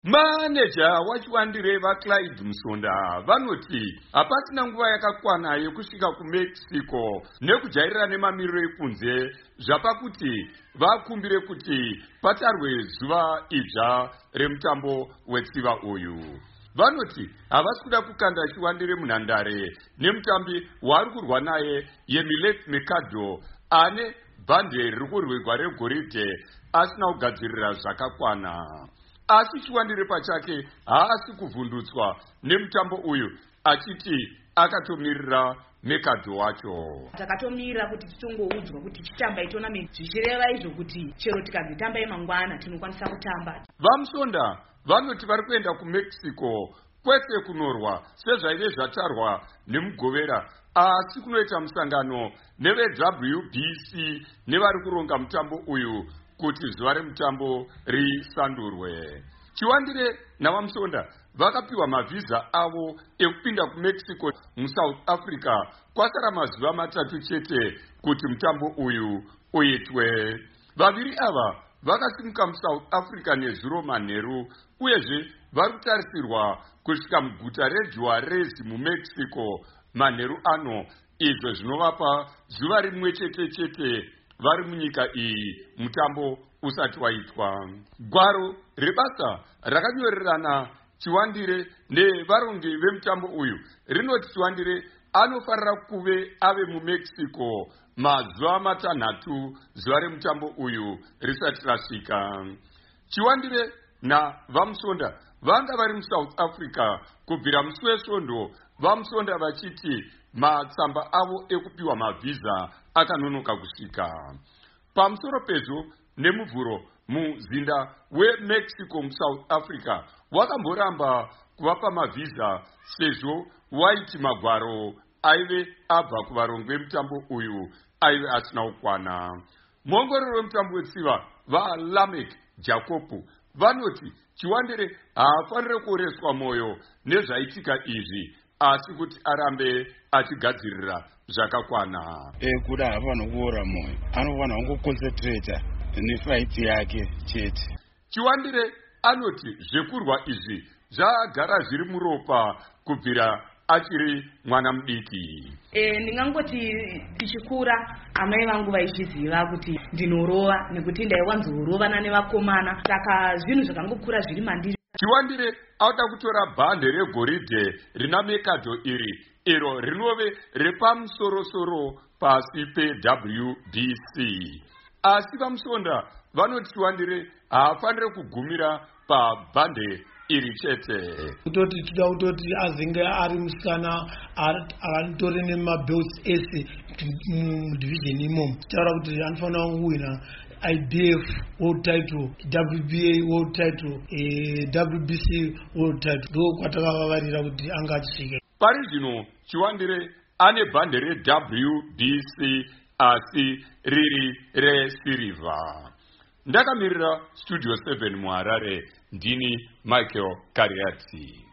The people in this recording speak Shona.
Maneja wachiwandire vaClyde Musonda vanoti hapasina nguva yakakwana yekusvika kuMexico nekujairira nemamiriro ekunze zvapakuti vakumbire kuti patarwe zuva idzva remutambo wetsiva uyu. Vanoti havasi kuda kukanda chiwandire munhandare nemutambi waari kurwa naye Yemilet Mercado ane bhande riri kurwirwa regoridhe asina kugadzirira zvakakwana. Asi chiwandire pachake haasi kuvhundutswa nemutambo uyu achiti akatomirira Mercado wacho. Takatomira kuti titongoudzwa kuti tichitamba itonamenti zvichireva izvo kuti chero tikazitamba yemangwana tinokwanisa kutamba. VaMusonda vanoti vari kuenda kuMexico kwete kunorwa sezvaive zvatarwa nemugovera, asi kunoita musangano neveWBC nevari kuronga mutambo uyu kuti zuva remutambo risandurwe. Chiwandire navaMusonda vakapiwa mavhiza avo ekupinda kuMexico muSouth Africa kwasara mazuva 3 chete kuti mutambo uyu uitwe. Vaviri ava vakasimuka muSouth Africa nezuro manheru uyezve vari kutarisirwa kusvika muguta reJuarez muMexico manheru ano, izvo zvinovapa zuva rimwe chete vari munyika iyi mutambo usati waitwa. Gwaro rebasa rakanyorerana chiwandire nevarongi vemutambo uyu rinoti chiwandire anofanira kuve ave muMexico mazuva 6 zuva remutambo uyu risati rasvika. Chiwandire navaMusonda vanga vari muSouth Africa kubvira musi wesvondo, vaMusonda vachiti matsamba avo ekupiwa mavhiza akanonoka kusvika. Pamusoro pezvo nemuvhuro muzinda weMexico muSouth Africa wakamboramba kuvapa mavhiza sezvo waiti magwaro aive abva kuvarongi vemutambo uyu aive asina kukwana. Muongororo wemutambo wetsiva vaLamek Jacob vanoti chiwandire haafanire kuoreswa mwoyo nezvaitika izvi, asi kuti arambe achigadzirira zvakakwana. Kuda hapana kuora mwoyo, anofanira kungoconcentrata nefight yake chete. Chiwandire anoti zvekurwa izvi zvagara zviri muropa kubvira achiri mwana mudiki. Ndingangoti tichikura amai vangu vaichiziva kuti ndinorova nekuti ndaiwanzorovana nevakomana, saka zvinhu zvakangokura zviri mandiri. Chiwandire auda kutora bhande regoridhe rina Mercado iro rinove repamusoro pasi peWBC. Asi vaMusonda vanoti Chiwandire haafanire kugumira pabhande iri chete. Kutoti tida kutoti azinge ari musikana anotori nemabelts ese mudivision imomo, taura kuti anofanira kuwina IBF world title, WBA world title, WBC world title. Ndo kwatakavarira kuti anga achisvika. Pari zvino Chiwandire ane bhande reWBC asi riri resirivha. Ndakamirira Studio 7 muHarare, ndini Michael Kariati.